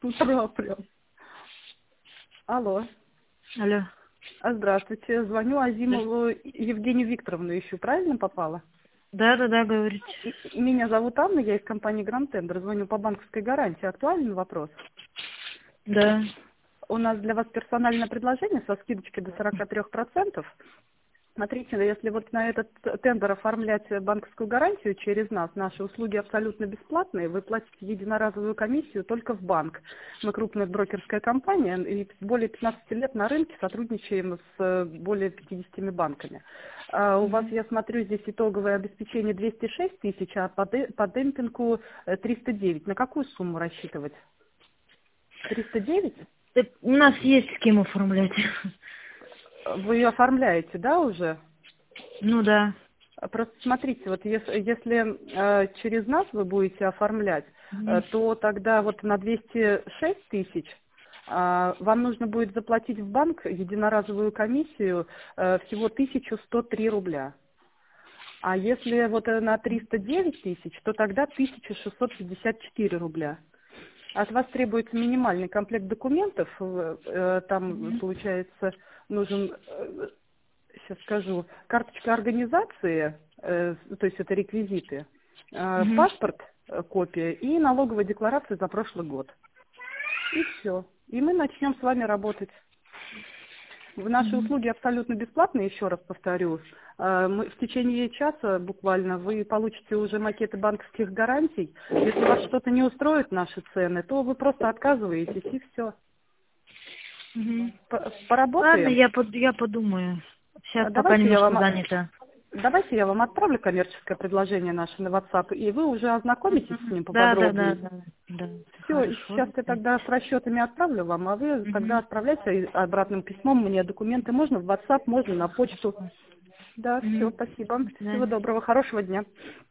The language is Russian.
Утро прям. Алло. Алло. Здравствуйте. Звоню Да, Азимову Евгению Викторовну ищу. Правильно попала? да, говорите. Меня зовут Анна, я из компании Гранд Тендер. Звоню по банковской гарантии. Актуальный вопрос? Да. У нас для вас персональное предложение со скидочкой до 43%. Смотрите, если вот на этот тендер оформлять банковскую гарантию через нас, наши услуги абсолютно бесплатные, вы платите единоразовую комиссию только в банк. Мы крупная брокерская компания и более 15 лет на рынке сотрудничаем с более 50 банками. А у вас, Мгм. я смотрю, здесь итоговое обеспечение 206 тысяч, а по демпингу 309. На какую сумму рассчитывать? 309? У нас есть с кем оформлять. Вы ее оформляете, да, уже? Ну да. Просто смотрите, вот если через нас вы будете оформлять, Мгм. то тогда вот на 206 тысяч вам нужно будет заплатить в банк единоразовую комиссию всего 1103 рубля. А если вот на 309 тысяч, то тогда 1654 рубля. От вас требуется минимальный комплект документов. Там, Мгм. получается, нужен, сейчас скажу, карточка организации, то есть это реквизиты, Мгм. паспорт, копия и налоговая декларация за прошлый год. И все. И мы начнем с вами работать. Наши Мгм. услуги абсолютно бесплатные, еще раз повторю. В течение часа буквально вы получите уже макеты банковских гарантий. Если вас что-то не устроит наши цены, то вы просто отказываетесь и все. Мгм. Ладно, Поработаем. я подумаю. Сейчас пока Давайте я немножко вам занята. Давайте я вам отправлю коммерческое предложение наше на WhatsApp, и вы уже ознакомитесь с Мгм. ним Да. поподробнее. Да. Все, и Хорошо. сейчас я тогда с расчетами отправлю вам, а вы тогда Мгм. отправляйте обратным письмом мне документы. Можно в WhatsApp, можно на почту. Хорошо. Да, все, Мгм. спасибо. До Всего свидания. доброго, хорошего дня.